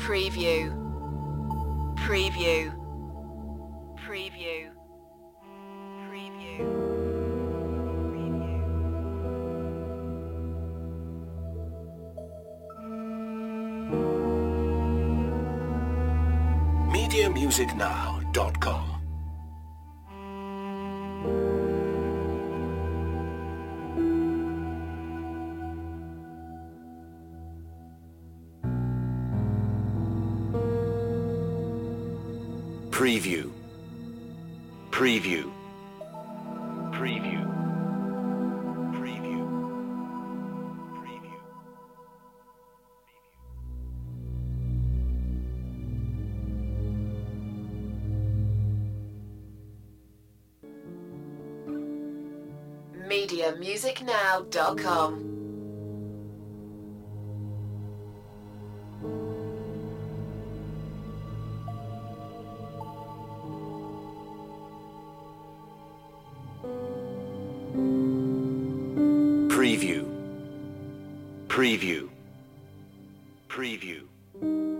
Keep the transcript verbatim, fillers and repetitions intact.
Preview. Preview. Preview. Preview. media music now dot com. Preview. Preview. Preview. Preview. Preview. media music now dot com. Preview. Preview. Preview.